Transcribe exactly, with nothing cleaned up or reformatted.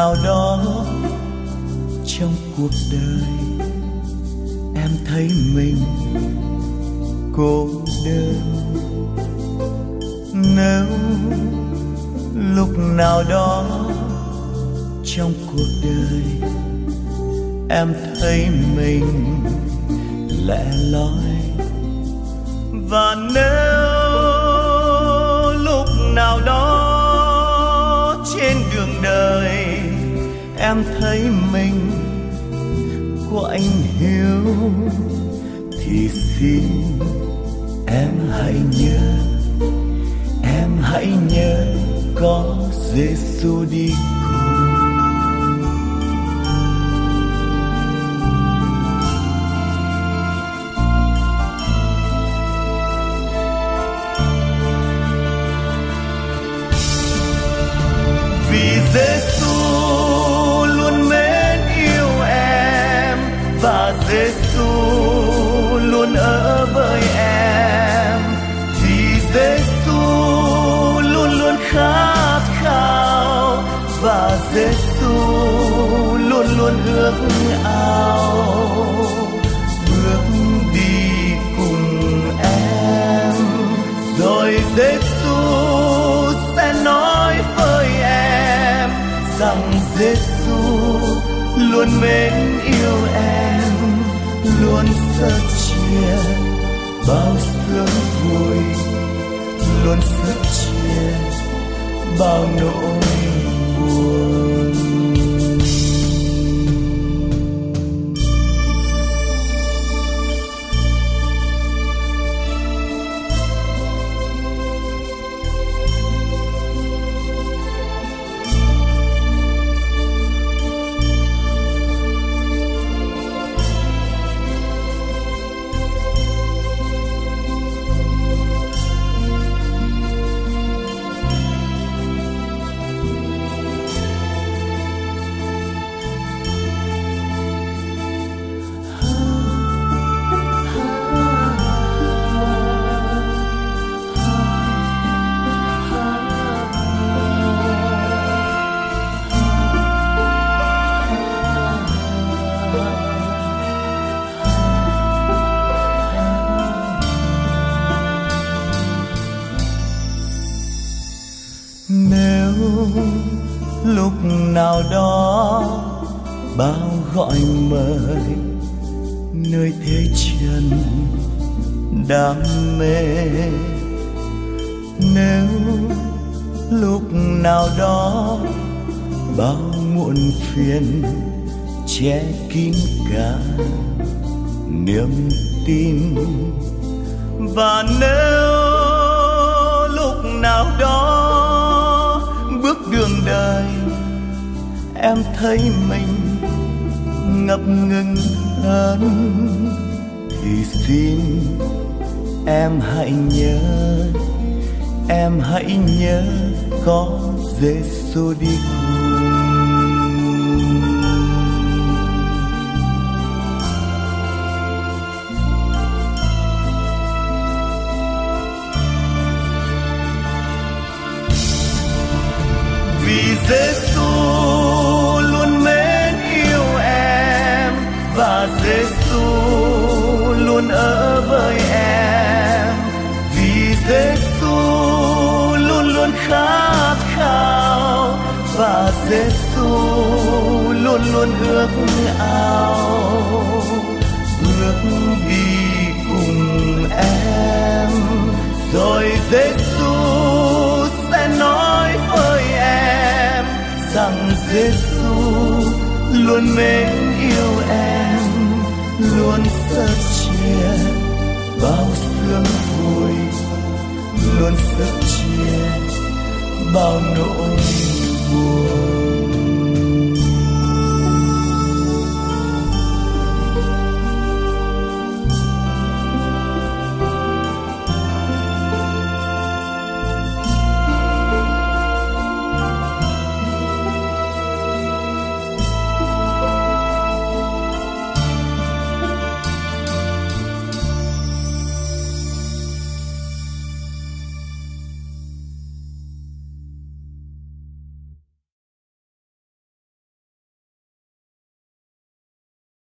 nào đó trong cuộc đời em thấy mình cô đơn, nếu lúc nào đó trong cuộc đời em thấy mình lẻ loi, và nếu lúc nào đó trên đường đời em thấy mình có anh hiếu, thì xin em hãy nhớ, em hãy nhớ có Giêsu đi cùng. Vì Giêsu luôn mến yêu em, và Giêsu luôn ở với em, vì Giêsu luôn luôn khát khao, và Giêsu luôn luôn ước ao bước đi cùng em. Rồi Giêsu sẽ nói với em rằng Giêsu luôn mến yêu em, luôn sẻ chia bao sướng vui, luôn sẻ chia bao nỗi buồn. Nếu lúc nào đó bao gọi mời nơi thế trần đam mê, nếu lúc nào đó bao muộn phiền che kín cả niềm tin, và nếu lúc nào đó bước đường đời em thấy mình ngập ngừng hơn, thì xin em hãy nhớ, em hãy nhớ có Giêsu đi cùng. Vì Giêsu luôn mến yêu em, và Giêsu luôn ở với em, vì Giêsu luôn luôn khát khao, và Giêsu luôn luôn ước ao ước đi cùng em. Rồi Giêsu sẽ nói với em rằng Giêsu luôn mến yêu em, luôn sẻ chia bao sướng vui, luôn sẻ chia bao nỗi buồn.